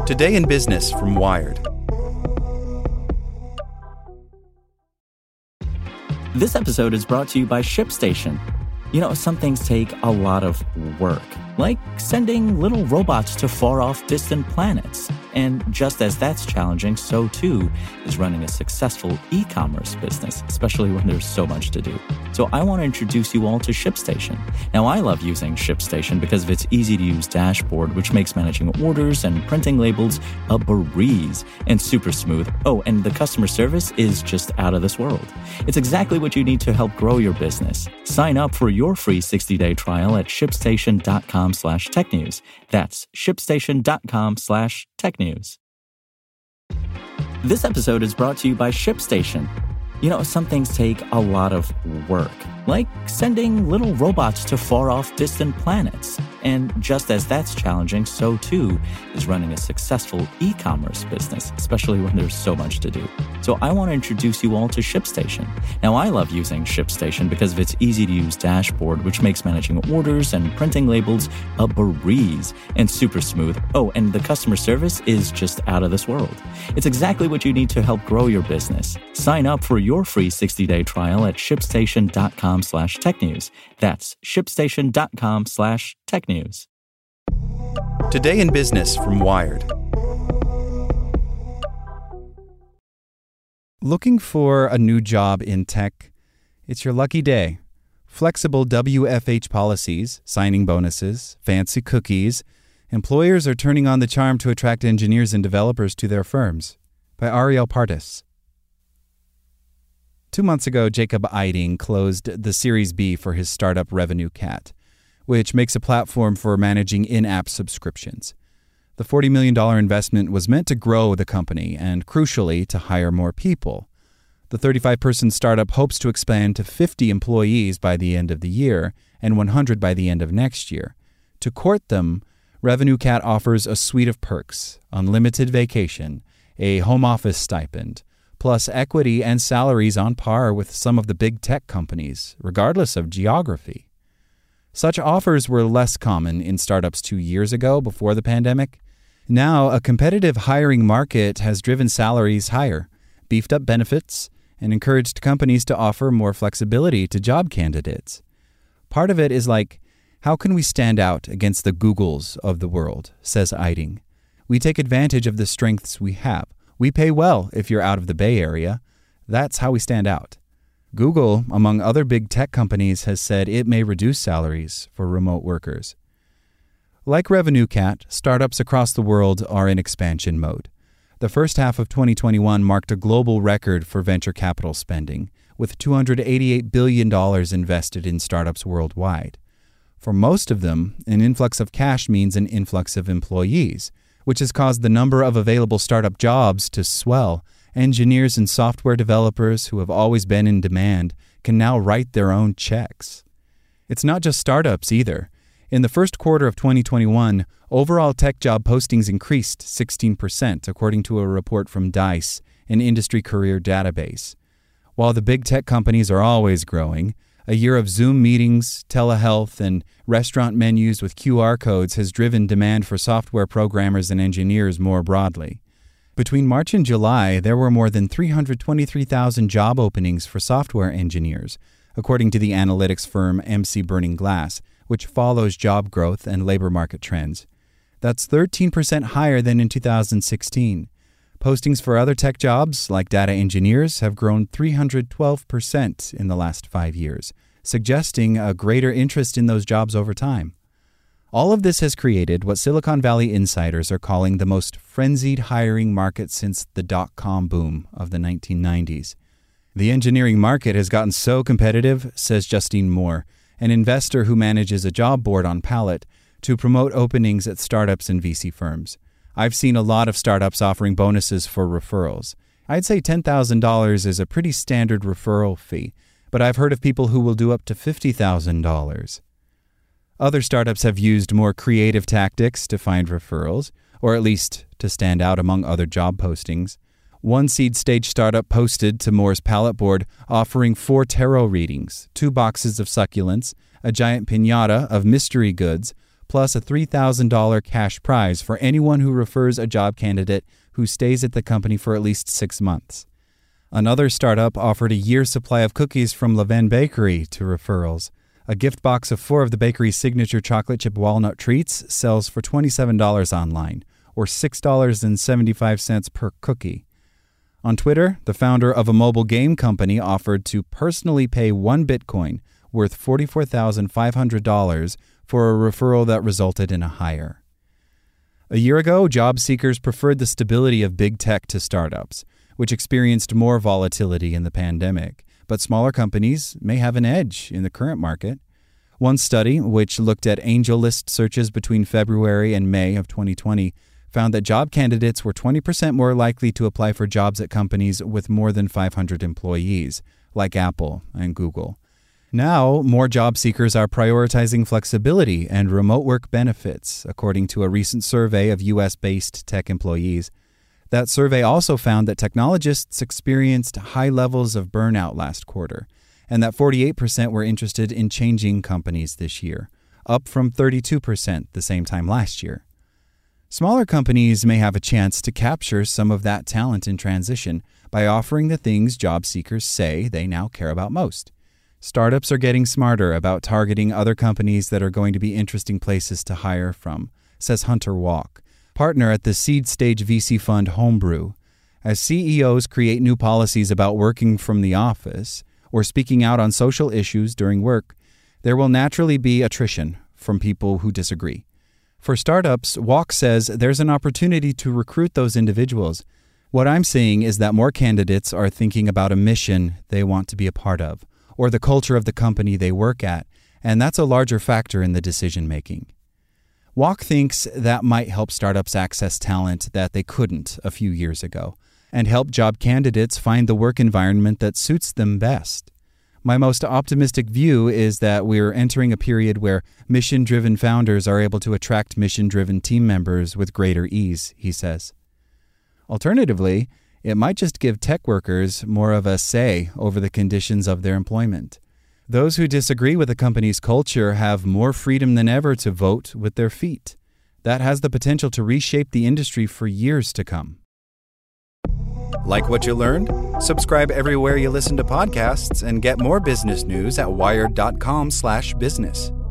Today in Business from Wired. This episode is brought to you by ShipStation. You know, some things take a lot of work, like sending little robots to far-off distant planets. And just as that's challenging, so too is running a successful e-commerce business, especially when there's so much to do. So I want to introduce you all to ShipStation. Now, I love using ShipStation because of its easy-to-use dashboard, which makes managing orders and printing labels a breeze and super smooth. Oh, and the customer service is just out of this world. It's exactly what you need to help grow your business. Sign up for your free 60-day trial at shipstation.com/technews. That's shipstation.com/technews. This episode is brought to you by ShipStation. You know, some things take a lot of work, like sending little robots to far-off distant planets. And just as that's challenging, so too is running a successful e-commerce business, especially when there's so much to do. So I want to introduce you all to ShipStation. Now, I love using ShipStation because of its easy-to-use dashboard, which makes managing orders and printing labels a breeze and super smooth. Oh, and the customer service is just out of this world. It's exactly what you need to help grow your business. Sign up for your free 60-day trial at shipstation.com/technews. That's shipstation.com/technews. Today in Business from Wired. Looking for a new job in tech? It's your lucky day. Flexible WFH policies, signing bonuses, fancy cookies. Employers are turning on the charm to attract engineers and developers to their firms. By Ariel Partis. 2 months ago, Jacob Eiding closed the Series B for his startup RevenueCat, which makes a platform for managing in-app subscriptions. The $40 million investment was meant to grow the company and, crucially, to hire more people. The 35-person startup hopes to expand to 50 employees by the end of the year and 100 by the end of next year. To court them, RevenueCat offers a suite of perks: unlimited vacation, a home office stipend, plus equity and salaries on par with some of the big tech companies, regardless of geography. Such offers were less common in startups 2 years ago before the pandemic. Now, a competitive hiring market has driven salaries higher, beefed up benefits, and encouraged companies to offer more flexibility to job candidates. Part of it is like, how can we stand out against the Googles of the world, says Eiding. We take advantage of the strengths we have. We pay well if you're out of the Bay Area. That's how we stand out. Google, among other big tech companies, has said it may reduce salaries for remote workers. Like RevenueCat, startups across the world are in expansion mode. The first half of 2021 marked a global record for venture capital spending, with $288 billion invested in startups worldwide. For most of them, an influx of cash means an influx of employees, which has caused the number of available startup jobs to swell. Engineers and software developers who have always been in demand can now write their own checks. It's not just startups either. In the first quarter of 2021, overall tech job postings increased 16%, according to a report from Dice, an industry career database. While the big tech companies are always growing, a year of Zoom meetings, telehealth, and restaurant menus with QR codes has driven demand for software programmers and engineers more broadly. Between March and July, there were more than 323,000 job openings for software engineers, according to the analytics firm MC Burning Glass, which follows job growth and labor market trends. That's 13% higher than in 2016. Postings for other tech jobs, like data engineers, have grown 312% in the last 5 years, suggesting a greater interest in those jobs over time. All of this has created what Silicon Valley insiders are calling the most frenzied hiring market since the dot-com boom of the 1990s. The engineering market has gotten so competitive, says Justine Moore, an investor who manages a job board on Pallet, to promote openings at startups and VC firms. I've seen a lot of startups offering bonuses for referrals. I'd say $10,000 is a pretty standard referral fee, but I've heard of people who will do up to $50,000. Other startups have used more creative tactics to find referrals, or at least to stand out among other job postings. One seed stage startup posted to Moore's Pallet board offering 4 tarot readings, 2 boxes of succulents, a giant piñata of mystery goods, plus a $3,000 cash prize for anyone who refers a job candidate who stays at the company for at least 6 months. Another startup offered a year's supply of cookies from Levain Bakery to referrals. A gift box of 4 of the bakery's signature chocolate chip walnut treats sells for $27 online, or $6.75 per cookie. On Twitter, the founder of a mobile game company offered to personally pay 1 Bitcoin, worth $44,500, for a referral that resulted in a hire. A year ago, job seekers preferred the stability of big tech to startups, which experienced more volatility in the pandemic. But smaller companies may have an edge in the current market. One study, which looked at AngelList searches between February and May of 2020, found that job candidates were 20% more likely to apply for jobs at companies with more than 500 employees, like Apple and Google. Now, more job seekers are prioritizing flexibility and remote work benefits, according to a recent survey of U.S.-based tech employees. That survey also found that technologists experienced high levels of burnout last quarter, and that 48% were interested in changing companies this year, up from 32% the same time last year. Smaller companies may have a chance to capture some of that talent in transition by offering the things job seekers say they now care about most. Startups are getting smarter about targeting other companies that are going to be interesting places to hire from, says Hunter Walk, partner at the seed-stage VC fund Homebrew. As CEOs create new policies about working from the office or speaking out on social issues during work, there will naturally be attrition from people who disagree. For startups, Walk says there's an opportunity to recruit those individuals. What I'm seeing is that more candidates are thinking about a mission they want to be a part of, or the culture of the company they work at, and that's a larger factor in the decision-making. Walk thinks that might help startups access talent that they couldn't a few years ago, and help job candidates find the work environment that suits them best. My most optimistic view is that we're entering a period where mission-driven founders are able to attract mission-driven team members with greater ease, he says. Alternatively, it might just give tech workers more of a say over the conditions of their employment. Those who disagree with a company's culture have more freedom than ever to vote with their feet. That has the potential to reshape the industry for years to come. Like what you learned? Subscribe everywhere you listen to podcasts and get more business news at wired.com/business.